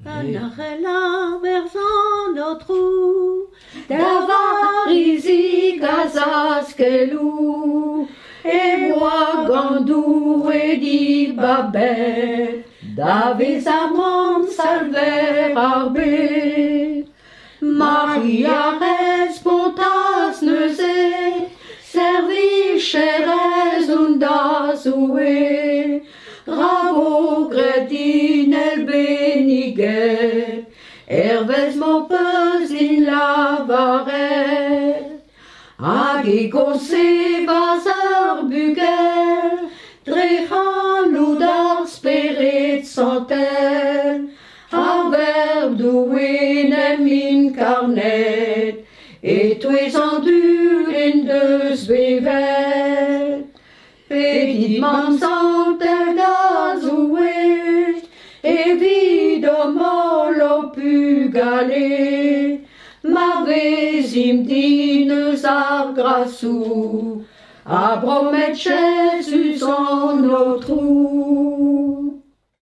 Anachela verzan otru, davarizi kazaskelu, et moi gandou et di babet, davis amam salver arbe, Maria respontas neuze, servi cheres undas ue, Ravo gredin el beniget, Herves mon peus in lavaret, Hag gose vazar bugel, Drechan ou dar speret santel, A verbe douin min carnet, Et tues endur in deus bevel. Petit man santel gazouet, Evidemment l'o pugale, Marvezim dines ar grasou, A bromet Jesus en autrou.